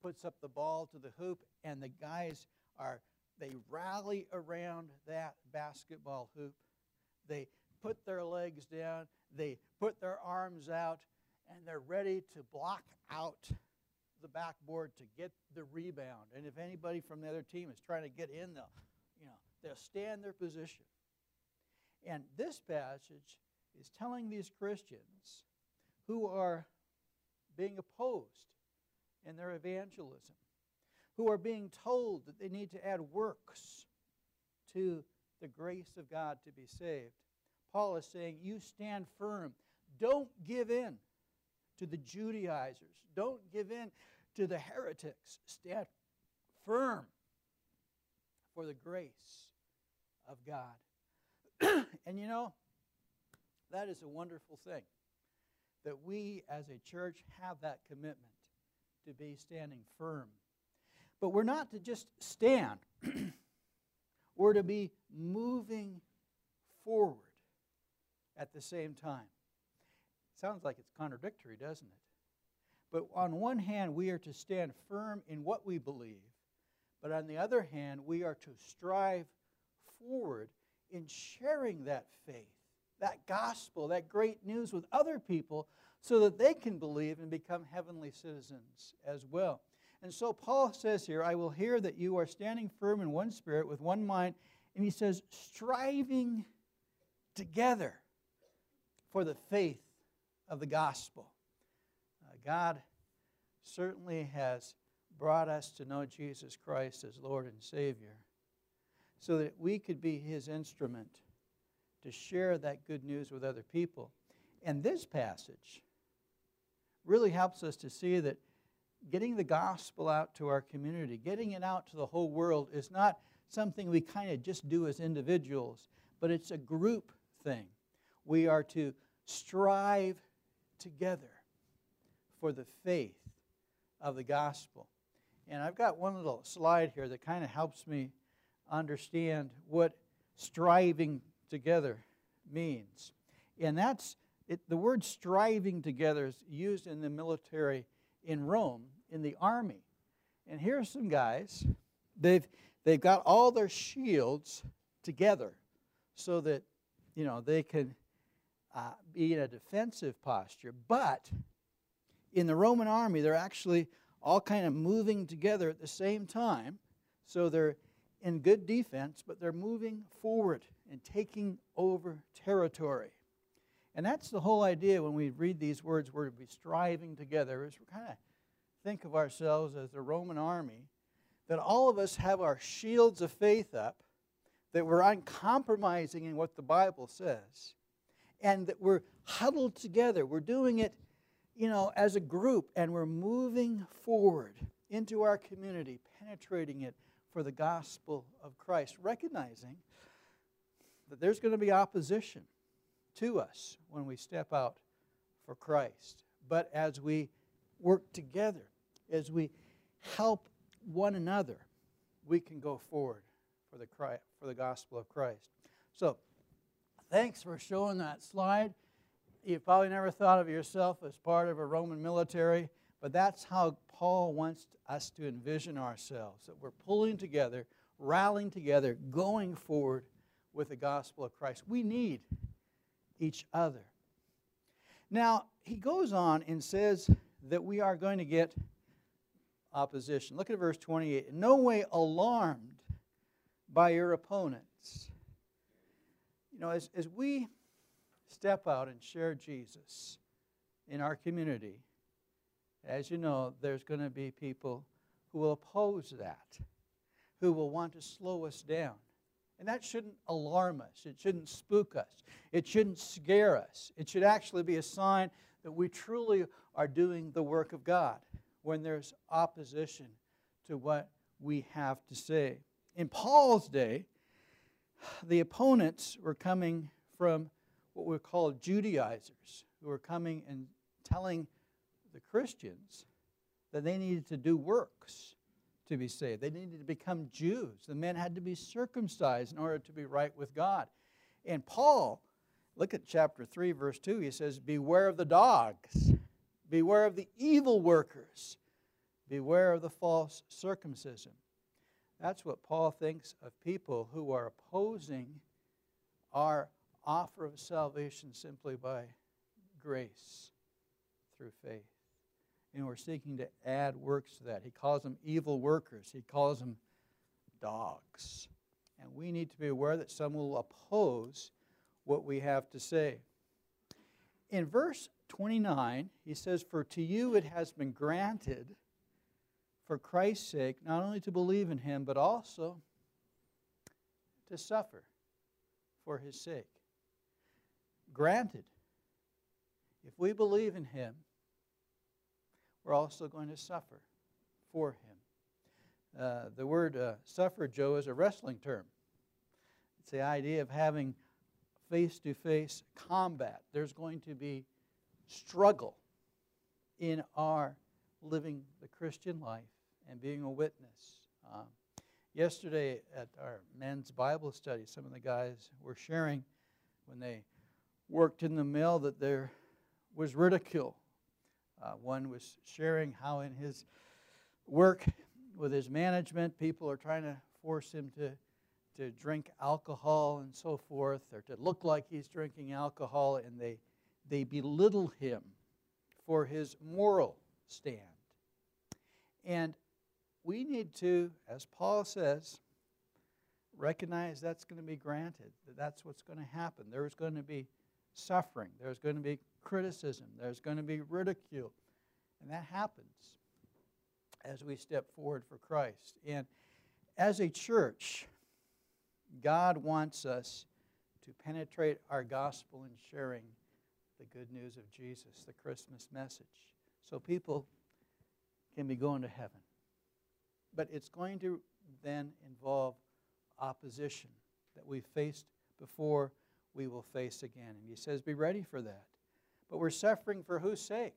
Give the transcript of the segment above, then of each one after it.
puts up the ball to the hoop, and the guys they rally around that basketball hoop. They put their legs down, they put their arms out, and they're ready to block out the backboard to get the rebound. And if anybody from the other team is trying to get in, they'll stand their position. And this passage is telling these Christians who are being opposed in their evangelism, who are being told that they need to add works to the grace of God to be saved. Paul is saying, you stand firm. Don't give in to the Judaizers. Don't give in to the heretics. Stand firm for the grace of God. And that is a wonderful thing, that we as a church have that commitment to be standing firm. But we're not to just stand. We're to be moving forward at the same time. Sounds like it's contradictory, doesn't it? But on one hand, we are to stand firm in what we believe. But on the other hand, we are to strive forward in sharing that faith, that gospel, that great news with other people so that they can believe and become heavenly citizens as well. And so Paul says here, I will hear that you are standing firm in one spirit with one mind. And he says, striving together for the faith of the gospel. God certainly has brought us to know Jesus Christ as Lord and Savior so that we could be His instrument to share that good news with other people. And this passage really helps us to see that getting the gospel out to our community, getting it out to the whole world is not something we kind of just do as individuals, but it's a group thing. We are to strive together for the faith of the gospel. And I've got one little slide here that kind of helps me understand what striving together means. And that's it. The word striving together is used in the military in Rome, in the army. And here's some guys. They've got all their shields together so that they can be in a defensive posture. But in the Roman army, they're actually all kind of moving together at the same time. So they're in good defense, but they're moving forward and taking over territory. And that's the whole idea when we read these words, we're to be striving together, is we kind of think of ourselves as the Roman army, that all of us have our shields of faith up, that we're uncompromising in what the Bible says, and that we're huddled together. We're doing it, as a group, and we're moving forward into our community, penetrating it for the gospel of Christ, recognizing that there's going to be opposition to us when we step out for Christ. But as we work together, as we help one another, we can go forward for the gospel of Christ. So, thanks for showing that slide. You've probably never thought of yourself as part of a Roman military, but that's how Paul wants us to envision ourselves, that we're pulling together, rallying together, going forward with the gospel of Christ. We need each other. Now, he goes on and says that we are going to get opposition. Look at verse 28. In no way alarmed by your opponents. As we step out and share Jesus in our community, as you know, there's going to be people who will oppose that, who will want to slow us down. And that shouldn't alarm us. It shouldn't spook us. It shouldn't scare us. It should actually be a sign that we truly are doing the work of God when there's opposition to what we have to say. In Paul's day, the opponents were coming from what we call Judaizers, who were coming and telling the Christians that they needed to do works to be saved. They needed to become Jews. The men had to be circumcised in order to be right with God. And Paul, look at chapter 3, verse 2, he says, beware of the dogs, beware of the evil workers, Beware of the false circumcision. That's what Paul thinks of people who are opposing our offer of salvation simply by grace through faith. And we're seeking to add works to that. He calls them evil workers. He calls them dogs. And we need to be aware that some will oppose what we have to say. In verse 29, he says, "For to you it has been granted for Christ's sake, not only to believe in him, but also to suffer for his sake." Granted. If we believe in him, we're also going to suffer for him. The word suffer, Joe, is a wrestling term. It's the idea of having face-to-face combat. There's going to be struggle in our living the Christian life and being a witness. Yesterday at our men's Bible study, some of the guys were sharing when they worked in the mill that there was ridicule. One was sharing how in his work with his management, people are trying to force him to drink alcohol and so forth, or to look like he's drinking alcohol, and they belittle him for his moral stand. And we need to, as Paul says, recognize that's going to be granted, that that's what's going to happen. There's going to be suffering. There's going to be criticism. There's going to be ridicule. And that happens as we step forward for Christ. And as a church, God wants us to penetrate our gospel in sharing the good news of Jesus, the Christmas message, so people can be going to heaven. But it's going to then involve opposition that we faced before, we will face again. And he says, be ready for that. But we're suffering for whose sake?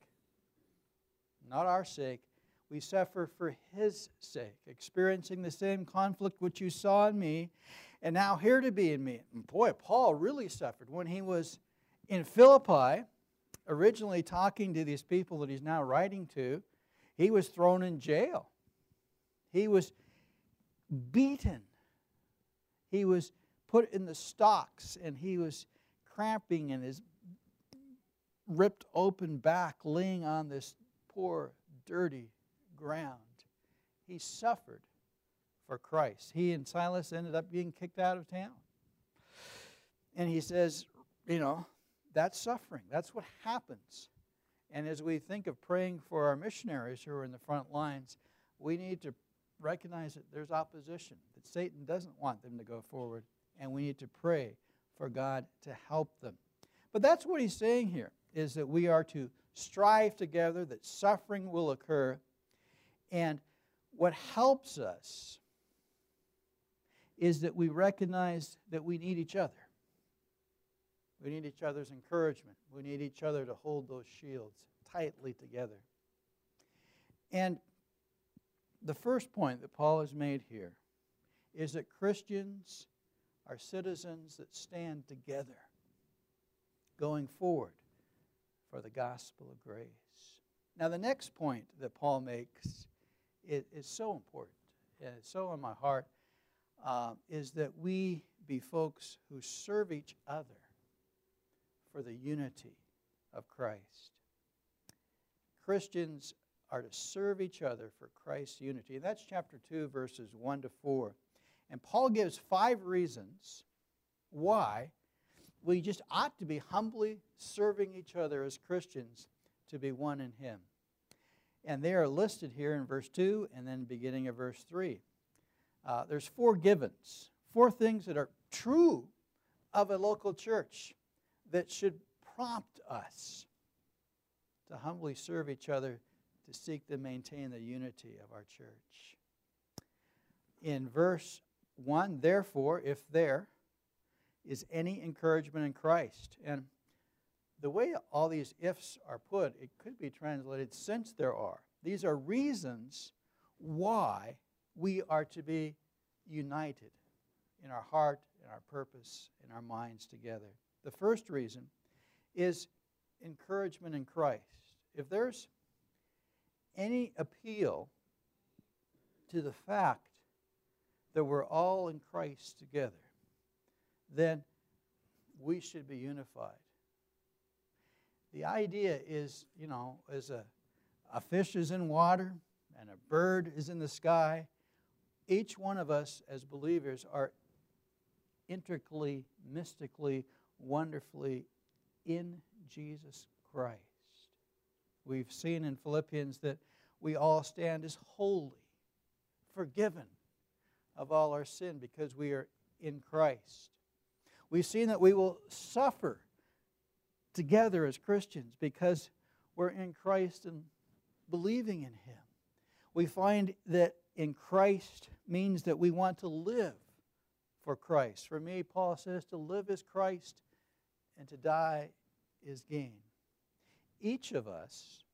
Not our sake. We suffer for his sake, experiencing the same conflict which you saw in me, and now here to be in me. And boy, Paul really suffered when he was in Philippi, originally talking to these people that he's now writing to. He was thrown in jail. He was beaten. He was put in the stocks, and he was cramping in his ripped open back, laying on this poor, dirty ground. He suffered for Christ. He and Silas ended up being kicked out of town. And he says, that's suffering. That's what happens. And as we think of praying for our missionaries who are in the front lines, we need to recognize that there's opposition, that Satan doesn't want them to go forward, and we need to pray for God to help them. But that's what he's saying here, is that we are to strive together, that suffering will occur, and what helps us is that we recognize that we need each other. We need each other's encouragement. We need each other to hold those shields tightly together. And the first point that Paul has made here is that Christians are citizens that stand together going forward for the gospel of grace. Now, the next point that Paul makes is so important, and it's so on my heart, is that we be folks who serve each other for the unity of Christ. Christians are to serve each other for Christ's unity. And that's chapter 2, verses 1 to 4. And Paul gives 5 reasons why we just ought to be humbly serving each other as Christians to be one in him. And they are listed here in verse 2 and then beginning of verse 3. There's 4 givens, 4 things that are true of a local church that should prompt us to humbly serve each other, to seek to maintain the unity of our church. In verse 1, therefore, if there is any encouragement in Christ. And the way all these ifs are put, it could be translated, since there are. These are reasons why we are to be united in our heart, in our purpose, in our minds together. The first reason is encouragement in Christ. If there's any appeal to the fact that we're all in Christ together, then we should be unified. The idea is, as a fish is in water and a bird is in the sky, each one of us as believers are intricately, mystically, wonderfully in Jesus Christ. We've seen in Philippians that we all stand as holy, forgiven of all our sin because we are in Christ. We've seen that we will suffer together as Christians because we're in Christ and believing in Him. We find that in Christ means that we want to live for Christ. For me, Paul says, to live is Christ and to die is gain. Each of us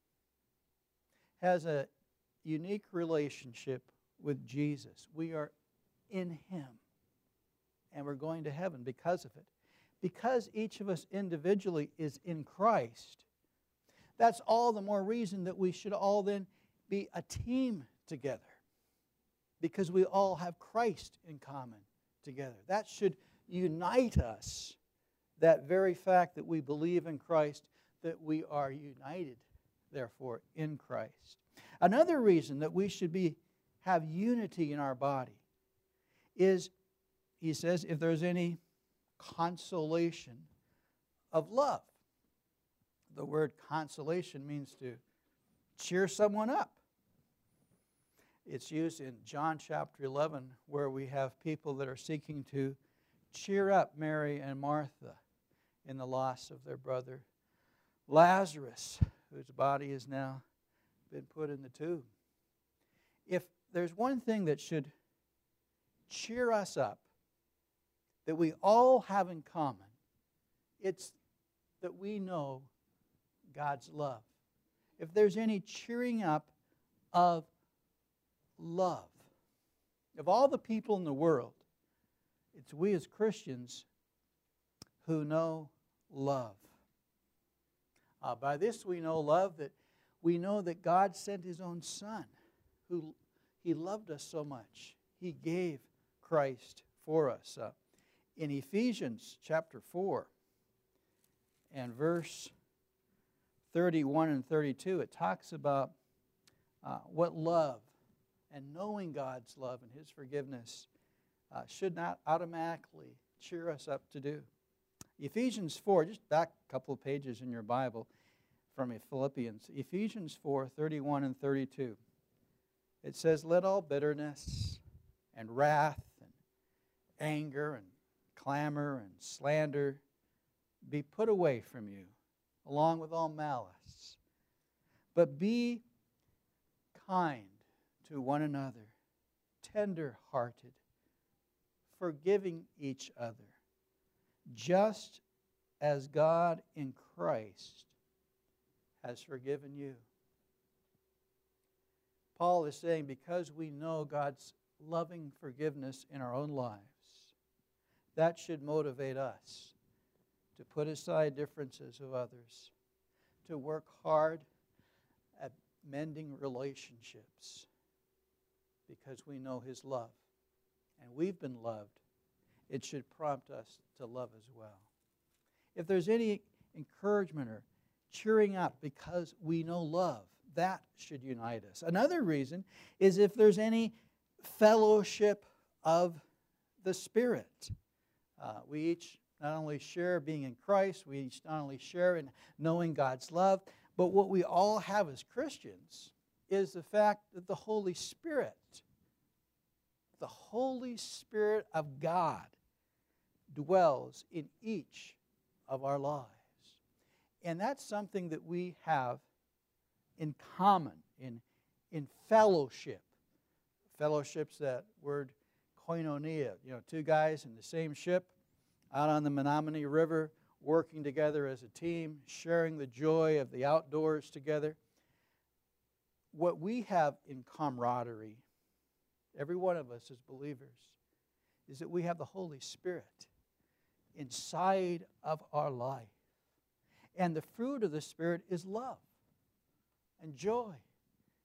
has a unique relationship with Jesus. We are in Him, and we're going to heaven because of it. Because each of us individually is in Christ, that's all the more reason that we should all then be a team together, because we all have Christ in common together. That should unite us, that very fact that we believe in Christ, that we are united, therefore, in Christ. Another reason that we should have unity in our body is, he says, if there's any consolation of love. The word consolation means to cheer someone up. It's used in John chapter 11, where we have people that are seeking to cheer up Mary and Martha in the loss of their brother Lazarus, whose body has now been put in the tomb. If there's one thing that should cheer us up, that we all have in common, it's that we know God's love. If there's any cheering up of love, of all the people in the world, it's we as Christians who know love. By this we know love, that we know that God sent His own Son, who He loved us so much. He gave Christ for us. In Ephesians chapter 4 and verse 31 and 32, it talks about what love and knowing God's love and His forgiveness should not automatically cheer us up to do. Ephesians 4, just back a couple of pages in your Bible from Philippians. Ephesians 4, 31 and 32. It says, let all bitterness and wrath and anger and clamor and slander be put away from you, along with all malice. But be kind to one another, tender-hearted, forgiving each other, just as God in Christ has forgiven you. Paul is saying, because we know God's loving forgiveness in our own lives, that should motivate us to put aside differences of others, to work hard at mending relationships, because we know His love. And we've been loved. It should prompt us to love as well. If there's any encouragement or cheering up because we know love, that should unite us. Another reason is if there's any fellowship of the Spirit. We each not only share being in Christ, we each not only share in knowing God's love, but what we all have as Christians is the fact that the Holy Spirit of God dwells in each of our lives. And that's something that we have in common, in fellowship. Fellowship's that word koinonia, two guys in the same ship out on the Menominee River, working together as a team, sharing the joy of the outdoors together. What we have in camaraderie, every one of us as believers, is that we have the Holy Spirit inside of our life. And the fruit of the Spirit is love and joy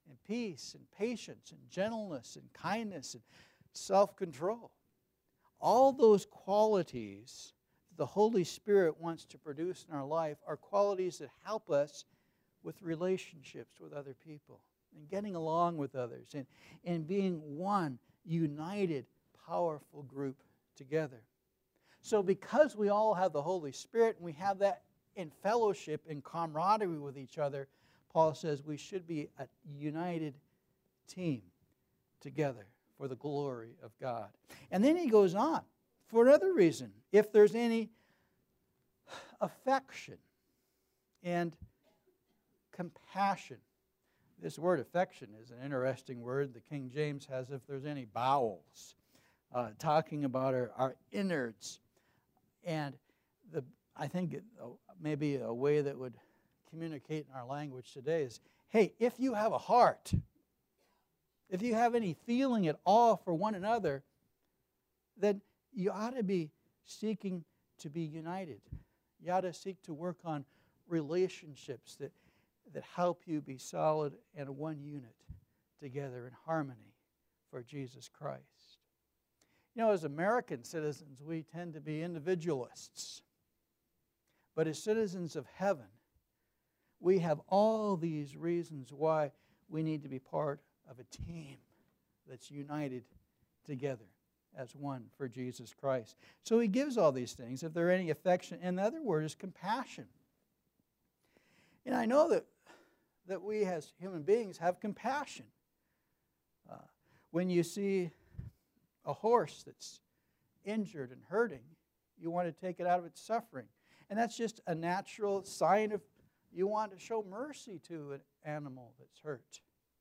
and peace and patience and gentleness and kindness and self-control. All those qualities that the Holy Spirit wants to produce in our life are qualities that help us with relationships with other people and getting along with others and being one united, powerful group together. So because we all have the Holy Spirit and we have that in fellowship and camaraderie with each other, Paul says we should be a united team together for the glory of God. And then he goes on for another reason. If there's any affection and compassion. This word affection is an interesting word. The King James has if there's any bowels, talking about our innards. And I think maybe a way that would communicate in our language today is, hey, if you have a heart, if you have any feeling at all for one another, then you ought to be seeking to be united. You ought to seek to work on relationships that help you be solid and one unit together in harmony for Jesus Christ. You know, as American citizens, we tend to be individualists. But as citizens of heaven, we have all these reasons why we need to be part of a team that's united together as one for Jesus Christ. So he gives all these things. If there are any affection, and the other word is compassion. And I know that we as human beings have compassion. When you see a horse that's injured and hurting, you want to take it out of its suffering. And that's just a natural sign of you want to show mercy to an animal that's hurt.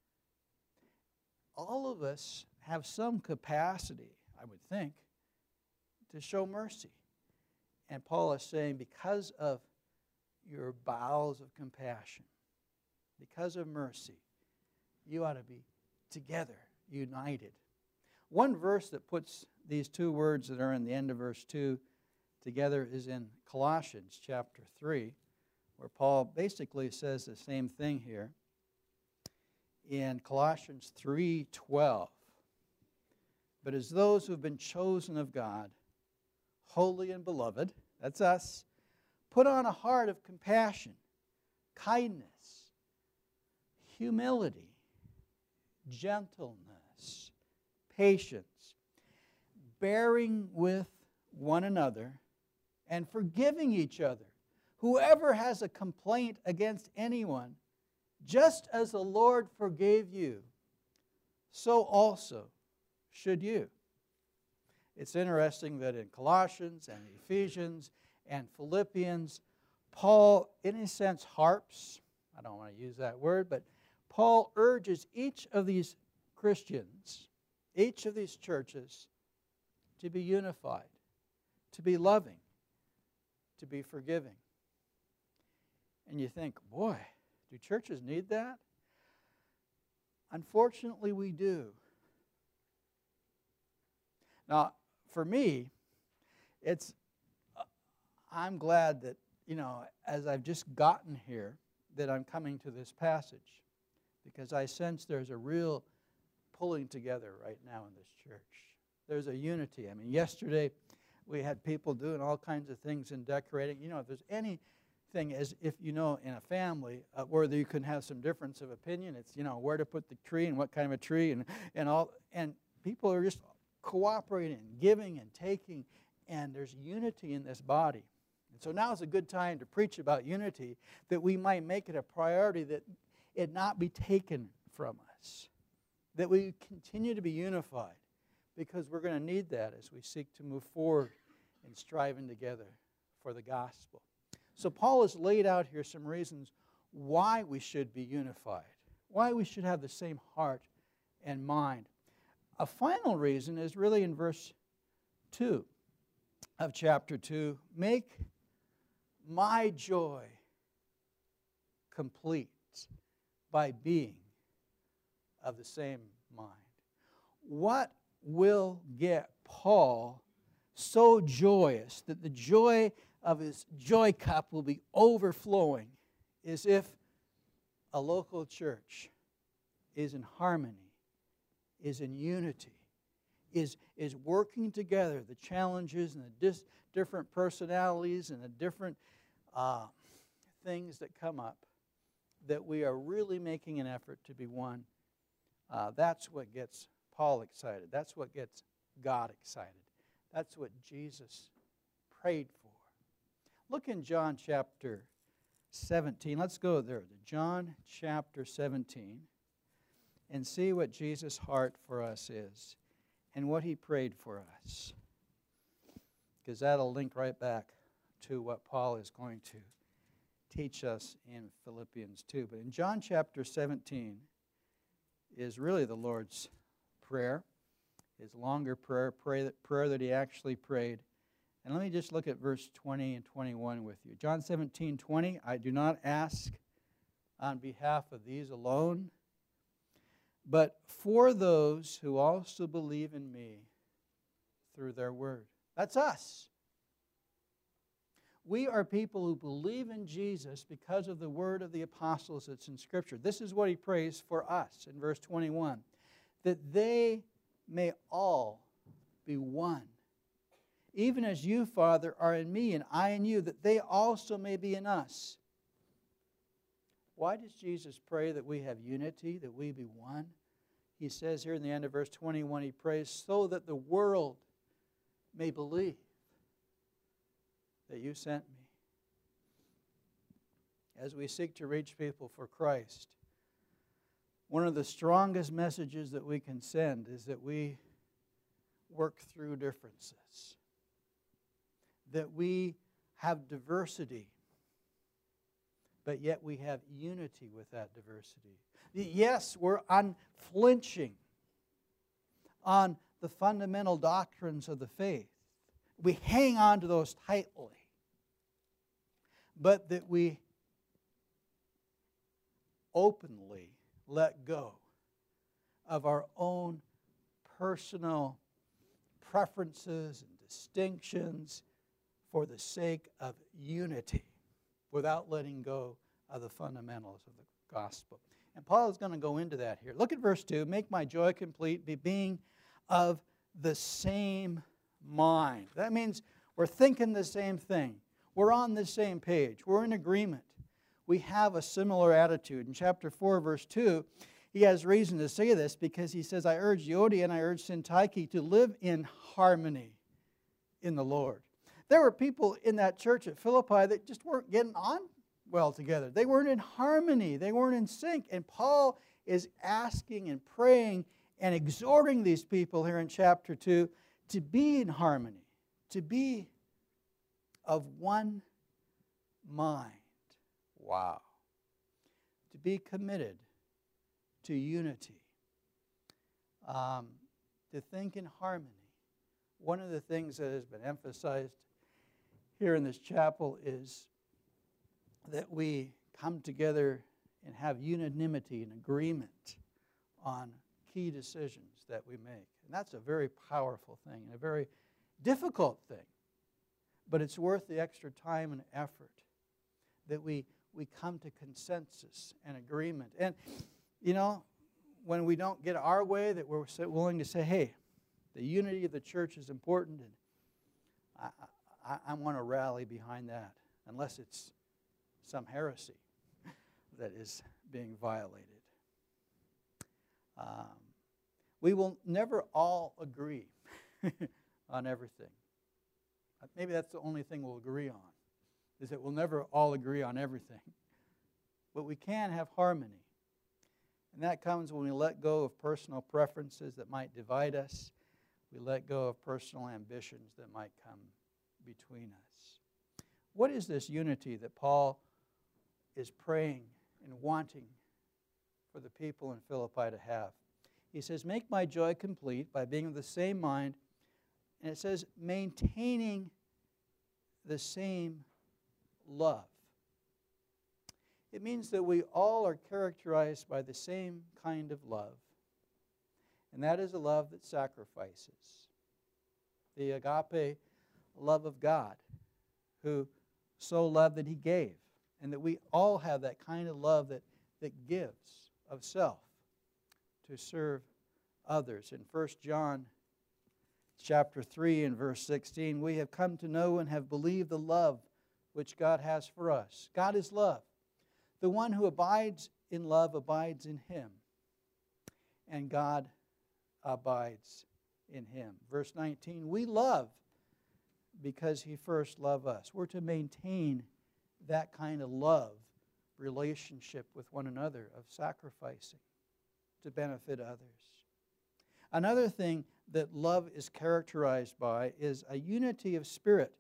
All of us have some capacity, I would think, to show mercy. And Paul is saying because of your bowels of compassion, because of mercy, you ought to be together, united. One verse that puts these two words that are in the end of verse 2 together is in Colossians chapter 3, where Paul basically says the same thing here. In Colossians 3:12, but as those who have been chosen of God, holy and beloved, that's us, put on a heart of compassion, kindness, humility, gentleness, patience, bearing with one another, and forgiving each other. Whoever has a complaint against anyone, just as the Lord forgave you, so also should you. It's interesting that in Colossians and Ephesians and Philippians, Paul, in a sense, harps. I don't want to use that word, but Paul urges each of these Christians, each of these churches, to be unified, to be loving, to be forgiving. And you think, boy, do churches need that? Unfortunately, we do. Now, for me, I'm glad that, as I've just gotten here, that I'm coming to this passage, because I sense there's a real pulling together right now in this church. There's a unity. I mean, yesterday we had people doing all kinds of things and decorating. If there's anything, as if in a family where you can have some difference of opinion, it's where to put the tree and what kind of a tree and people are just cooperating, giving and taking, and there's unity in this body. And so now is a good time to preach about unity, that we might make it a priority, that it not be taken from us, that we continue to be unified, because we're going to need that as we seek to move forward in striving together for the gospel. So Paul has laid out here some reasons why we should be unified, why we should have the same heart and mind. A final reason is really in verse 2 of chapter 2. Make my joy complete by being of the same mind. What will get Paul so joyous that the joy of his joy cup will be overflowing is if a local church is in harmony, is in unity, is working together, the challenges and the different personalities and the different things that come up, that we are really making an effort to be one. That's what gets Paul excited. That's what gets God excited. That's what Jesus prayed for. Look in John chapter 17. Let's go there to John chapter 17 and see what Jesus' heart for us is and what he prayed for us. Because that'll link right back to what Paul is going to teach us in Philippians 2. But in John chapter 17 is really the Lord's prayer, his longer prayer that he actually prayed. And let me just look at verse 20 and 21 with you. John 17:20, I do not ask on behalf of these alone, but for those who also believe in me through their word. That's us. We are people who believe in Jesus because of the word of the apostles that's in Scripture. This is what he prays for us in verse 21, that they may all be one. Even as you, Father, are in me and I in you, that they also may be in us. Why does Jesus pray that we have unity, that we be one? He says here in the end of verse 21, he prays, so that the world may believe that you sent me. As we seek to reach people for Christ, one of the strongest messages that we can send is that we work through differences, that we have diversity, but yet we have unity with that diversity. Yes, we're unflinching on the fundamental doctrines of the faith. We hang on to those tightly, but that we openly let go of our own personal preferences and distinctions for the sake of unity without letting go of the fundamentals of the gospel. And Paul is going to go into that here. Look at verse 2. Make my joy complete, be being of the same mind. That means we're thinking the same thing. We're on the same page. We're in agreement. We have a similar attitude. In chapter 4, verse 2, he has reason to say this because he says, I urge Euodia and I urge Syntyche to live in harmony in the Lord. There were people in that church at Philippi that just weren't getting on well together. They weren't in harmony. They weren't in sync. And Paul is asking and praying and exhorting these people here in chapter 2 to be in harmony, to be of one mind. Wow. To be committed to unity, to think in harmony. One of the things that has been emphasized here in this chapel is that we come together and have unanimity and agreement on key decisions that we make. And that's a very powerful thing and a very difficult thing. But it's worth the extra time and effort that we come to consensus and agreement. And, you know, when we don't get our way, that we're willing to say, hey, the unity of the church is important, and I want to rally behind that, unless it's some heresy that is being violated. We will never all agree on everything. Maybe that's the only thing we'll agree on, is that we'll never all agree on everything. But we can have harmony. And that comes when we let go of personal preferences that might divide us. We let go of personal ambitions that might come between us. What is this unity that Paul is praying and wanting for the people in Philippi to have? He says, make my joy complete by being of the same mind. And it says, maintaining the same love. It means that we all are characterized by the same kind of love. And that is a love that sacrifices. The agape love of God, who so loved that he gave. And that we all have that kind of love that gives of self. to serve others. In 1 John chapter 3 and verse 16, we have come to know and have believed the love which God has for us. God is love. The one who abides in love abides in Him, and God abides in him. Verse 19, we love because He first loved us. We're to maintain that kind of love relationship with one another, of sacrificing to benefit others. Another thing that love is characterized by is a unity of spirit,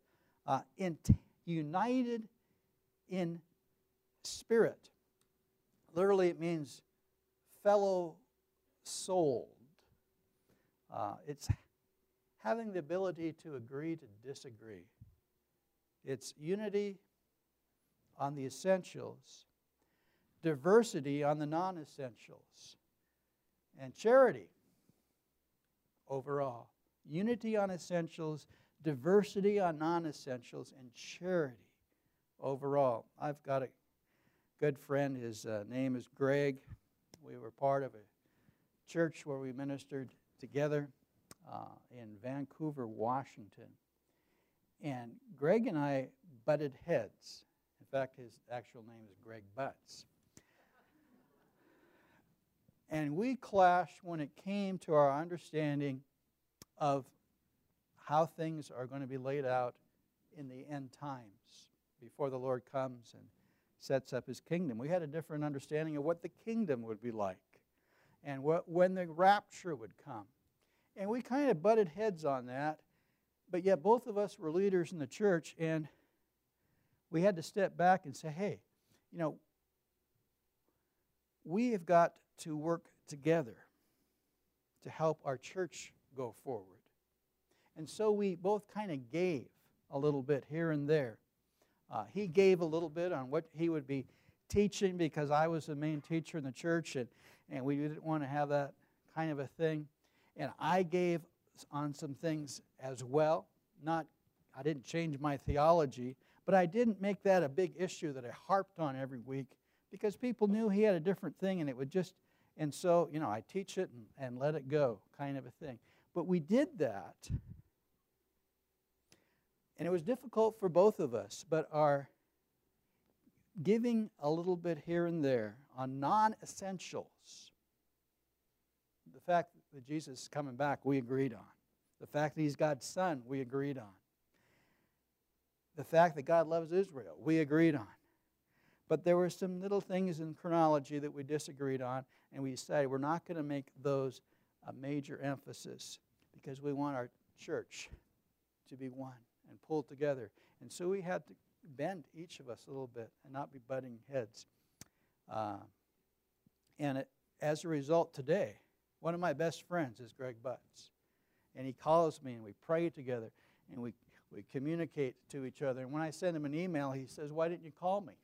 united in spirit. Literally, it means fellow souled. It's having the ability to agree to disagree. It's unity on the essentials, diversity on the non-essentials, and charity overall. Unity on essentials, diversity on non-essentials, and charity overall. I've got a good friend. His name is Greg. We were part of a church where we ministered together in Vancouver, Washington. And Greg and I butted heads. In fact, his actual name is Greg Butts. And we clashed when it came to our understanding of how things are going to be laid out in the end times before the Lord comes and sets up His kingdom. We had a different understanding of what the kingdom would be like and when the rapture would come. And we kind of butted heads on that, but yet both of us were leaders in the church, and we had to step back and say, hey, we have got to work together to help our church go forward. And so we both kind of gave a little bit here and there. He gave a little bit on what he would be teaching because I was the main teacher in the church, and we didn't want to have that kind of a thing. And I gave on some things as well. I didn't change my theology, but I didn't make that a big issue that I harped on every week because people knew he had a different thing, and it would just, and so, I teach it and let it go kind of a thing. But we did that, and it was difficult for both of us, but our giving a little bit here and there on non-essentials, the fact that Jesus is coming back, we agreed on. The fact that He's God's Son, we agreed on. The fact that God loves Israel, we agreed on. But there were some little things in chronology that we disagreed on, and we decided we're not going to make those a major emphasis because we want our church to be one and pulled together. And so we had to bend each of us a little bit and not be butting heads. As a result, today, one of my best friends is Greg Butts. And he calls me and we pray together and we communicate to each other. And when I send him an email, he says, why didn't you call me?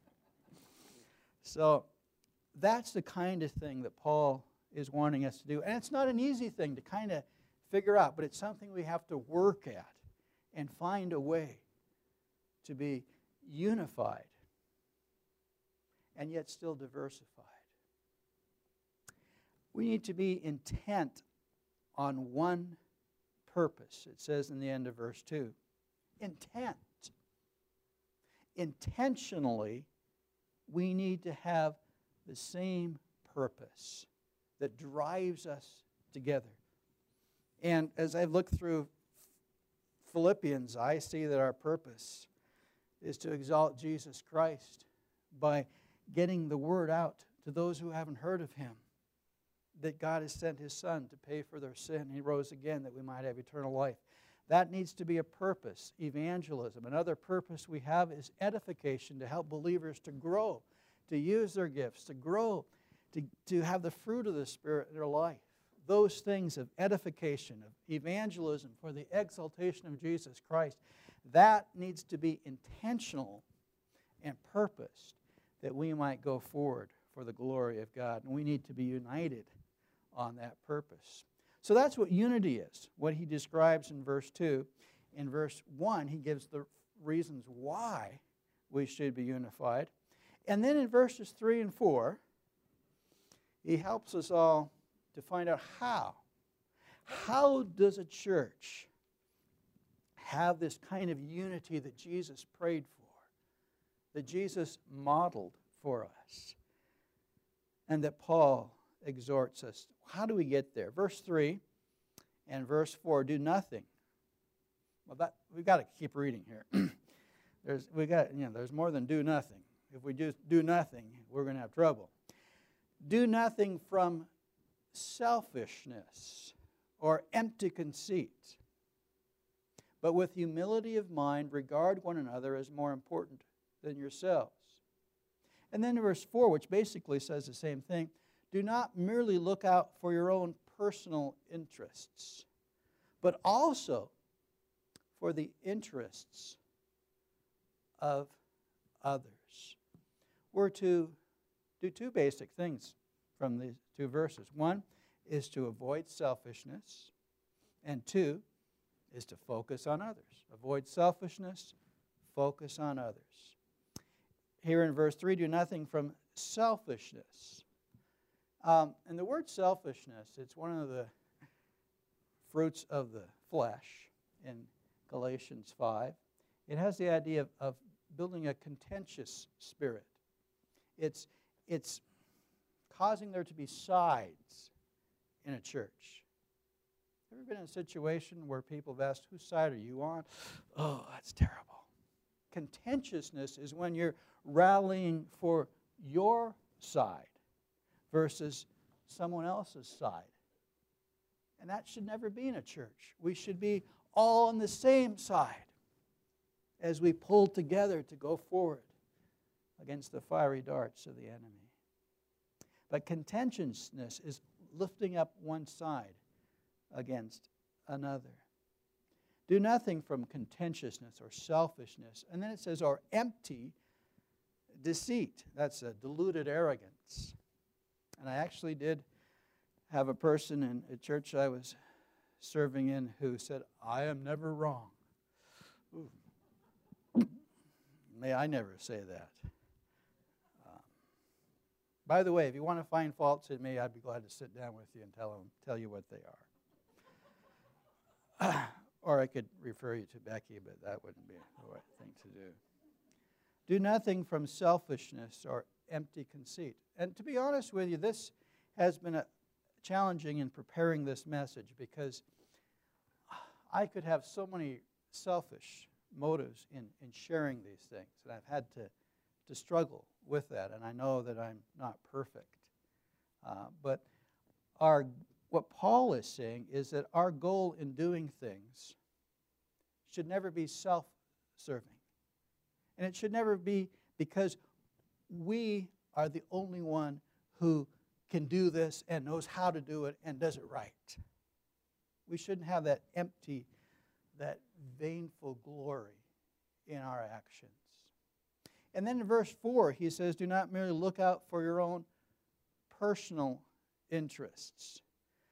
So that's the kind of thing that Paul is wanting us to do. And it's not an easy thing to kind of figure out, but it's something we have to work at and find a way to be unified and yet still diversified. We need to be intent on one purpose. It says in the end of verse 2. Intent. Intentionally, we need to have the same purpose that drives us together. And as I look through Philippians, I see that our purpose is to exalt Jesus Christ by getting the word out to those who haven't heard of Him, that God has sent His Son to pay for their sin. He rose again that we might have eternal life. That needs to be a purpose, evangelism. Another purpose we have is edification, to help believers to grow, to use their gifts, to grow, to have the fruit of the Spirit in their life. Those things of edification, of evangelism for the exaltation of Jesus Christ, that needs to be intentional and purposed that we might go forward for the glory of God. And we need to be united on that purpose. So that's what unity is, what he describes in verse 2. In verse 1, he gives the reasons why we should be unified. And then in verses 3 and 4, he helps us all to find out how. How does a church have this kind of unity that Jesus prayed for, that Jesus modeled for us, and that Paul exhorts us? How do we get there? Verse 3 and verse 4, do nothing. Well, we've got to keep reading here. There's more than do nothing. If we just do nothing, we're going to have trouble. Do nothing from selfishness or empty conceit, but with humility of mind, regard one another as more important than yourselves. And then verse 4, which basically says the same thing, do not merely look out for your own personal interests, but also for the interests of others. We're to do two basic things from these two verses. One is to avoid selfishness, and two is to focus on others. Avoid selfishness, focus on others. Here in verse 3, do nothing from selfishness. And the word selfishness, it's one of the fruits of the flesh in Galatians 5. It has the idea of building a contentious spirit. It's causing there to be sides in a church. Ever been in a situation where people have asked, whose side are you on? Oh, that's terrible. Contentiousness is when you're rallying for your side versus someone else's side. And that should never be in a church. We should be all on the same side as we pull together to go forward against the fiery darts of the enemy. But contentiousness is lifting up one side against another. Do nothing from contentiousness or selfishness. And then it says, or empty deceit. That's a diluted arrogance. And I actually did have a person in a church I was serving in who said, I am never wrong. Ooh. May I never say that. By the way, if you want to find faults in me, I'd be glad to sit down with you and tell you what they are. Or I could refer you to Becky, but that wouldn't be the right thing to do. Do nothing from selfishness or empty conceit. And to be honest with you, this has been challenging in preparing this message because I could have so many selfish motives in sharing these things, and I've had to struggle with that, and I know that I'm not perfect. But what Paul is saying is that our goal in doing things should never be self-serving. And it should never be because we are the only one who can do this and knows how to do it and does it right. We shouldn't have that empty, that vainful glory in our actions. And then in verse 4, he says, do not merely look out for your own personal interests.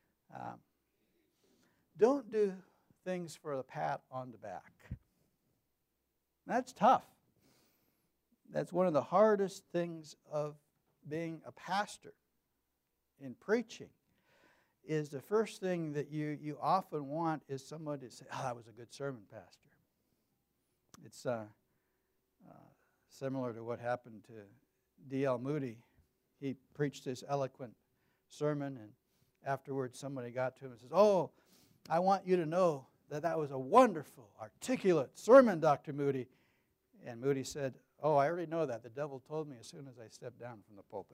Don't do things for a pat on the back. That's tough. That's one of the hardest things of being a pastor in preaching, is the first thing that you often want is somebody to say, oh, that was a good sermon, Pastor. It's similar to what happened to D.L. Moody. He preached this eloquent sermon, and afterwards somebody got to him and says, oh, I want you to know that was a wonderful, articulate sermon, Dr. Moody. And Moody said, oh, I already know that. The devil told me as soon as I stepped down from the pulpit.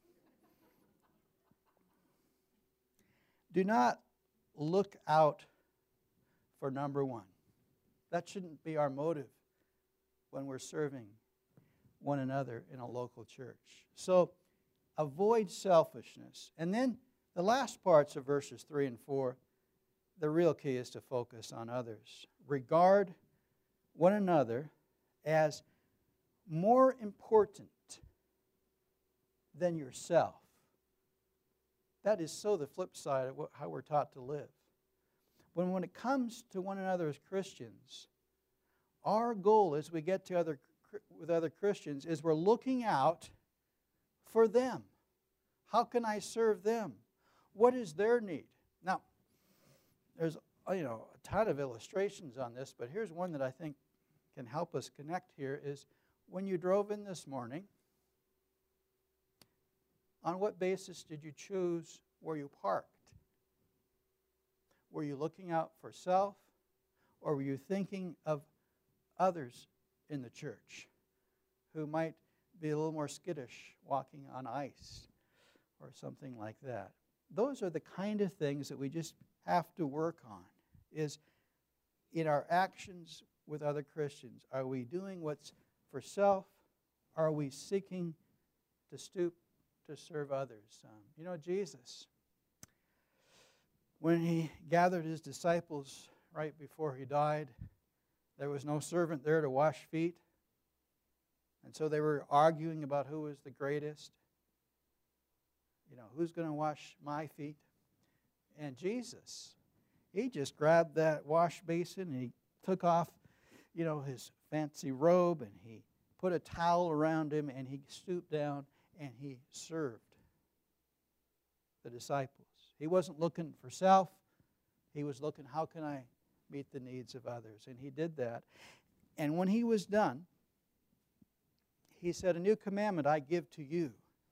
Do not look out for number one. That shouldn't be our motive when we're serving one another in a local church. So avoid selfishness. And then the last parts of verses 3 and 4, the real key is to focus on others. Regard one another as more important than yourself. That is so the flip side of how we're taught to live. When it comes to one another as Christians, our goal as we get to with other Christians is we're looking out for them. How can I serve them? what is their need? Now, there's a ton of illustrations on this, but here's one that I think can help us connect here is when you drove in this morning, on what basis did you choose where you parked? Were you looking out for self, or were you thinking of others in the church who might be a little more skittish walking on ice or something like that? Those are the kind of things that we just have to work on, is in our actions with other Christians. Are we doing what's for self? Are we seeking to stoop to serve others? Jesus, when he gathered his disciples right before he died, there was no servant there to wash feet. And so they were arguing about who was the greatest. Who's going to wash my feet? And Jesus, he just grabbed that wash basin and he took off, his fancy robe, and he put a towel around him, and he stooped down and he served the disciples. He wasn't looking for self. He was looking, how can I meet the needs of others? And he did that. And when he was done, he said, a new commandment I give to you,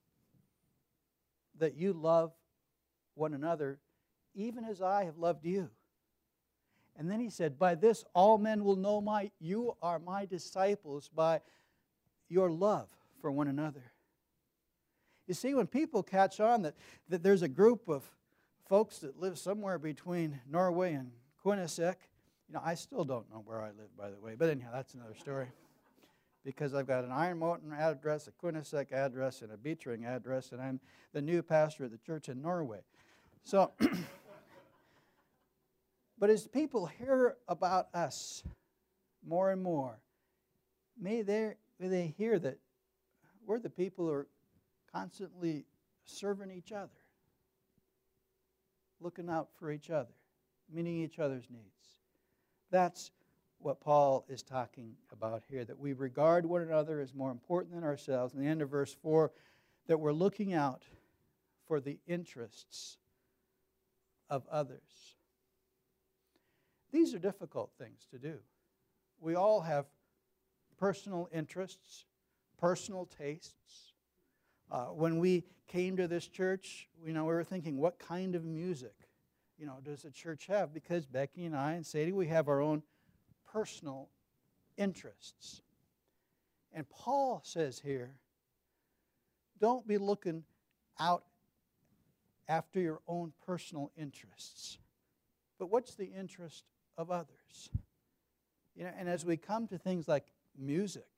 that you love one another even as I have loved you. And then he said, by this all men will know you are my disciples, by your love for one another. You see, when people catch on that there's a group of folks that live somewhere between Norway and Quinnesec, I still don't know where I live, by the way, but anyhow, that's another story. Because I've got an Iron Mountain address, a Quinnesec address, and a Beechring address, and I'm the new pastor of the church in Norway. So, but as people hear about us more and more, may they hear that we're the people who are constantly serving each other, looking out for each other, meeting each other's needs. That's what Paul is talking about here, that we regard one another as more important than ourselves. In the end of verse 4, that we're looking out for the interests of others. These are difficult things to do. We all have personal interests, personal tastes. When we came to this church, we were thinking, what kind of music, does the church have? Because Becky and I and Sadie, we have our own personal interests. And Paul says here, don't be looking out after your own personal interests, but what's the interest of others? And as we come to things like music,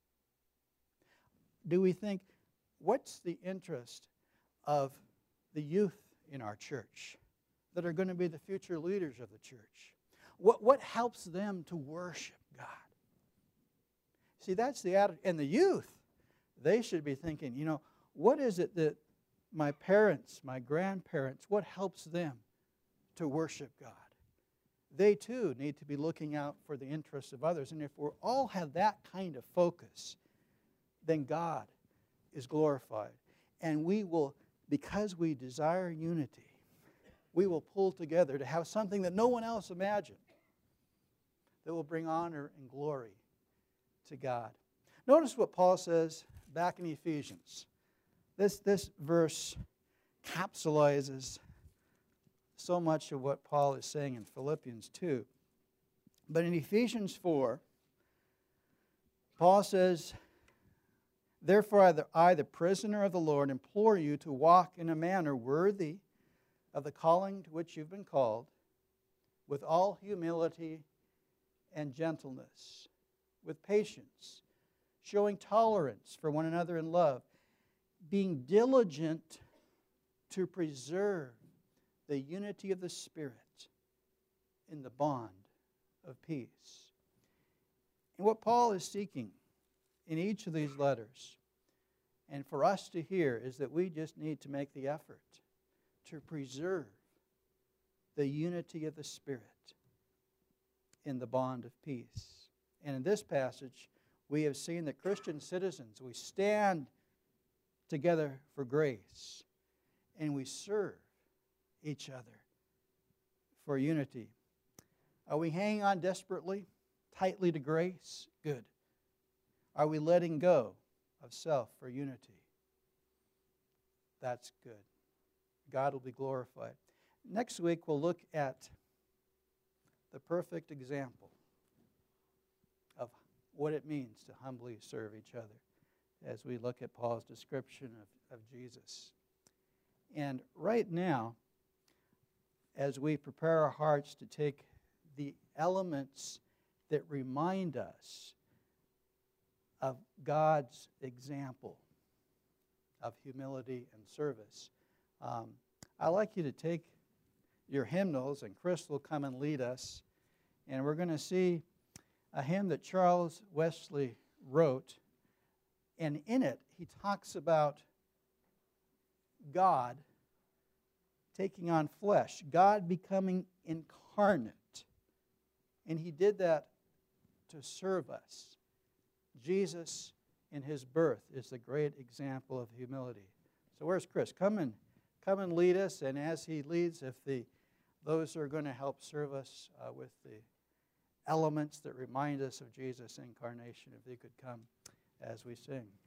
do we think, what's the interest of the youth in our church that are going to be the future leaders of the church? What helps them to worship God? See, that's the attitude. And the youth, they should be thinking, what is it that my parents, my grandparents, what helps them to worship God? They too need to be looking out for the interests of others. And if we all have that kind of focus, then God is glorified. And we will, because we desire unity, we will pull together to have something that no one else imagined, that will bring honor and glory to God. Notice what Paul says back in Ephesians. This verse capsulizes so much of what Paul is saying in Philippians 2. But in Ephesians 4, Paul says, therefore I, the prisoner of the Lord, implore you to walk in a manner worthy of the calling to which you've been called, with all humility and gentleness, with patience, showing tolerance for one another in love, being diligent to preserve the unity of the Spirit in the bond of peace. And what Paul is seeking in each of these letters, and for us to hear, is that we just need to make the effort to preserve the unity of the Spirit in the bond of peace. And in this passage, we have seen that Christian citizens, we stand together for grace, and we serve each other for unity. Are we hanging on desperately, tightly to grace? Good. Are we letting go of self for unity? That's good. God will be glorified. Next week, we'll look at the perfect example of what it means to humbly serve each other as we look at Paul's description of Jesus. And right now, as we prepare our hearts to take the elements that remind us of God's example of humility and service, I'd like you to take your hymnals, and Chris will come and lead us. And we're going to see a hymn that Charles Wesley wrote. And in it, he talks about God taking on flesh, God becoming incarnate. And he did that to serve us. Jesus, in his birth, is the great example of humility. So where's Chris? Come and lead us. And as he leads, if those who are going to help serve us with the elements that remind us of Jesus' incarnation, if they could come as we sing.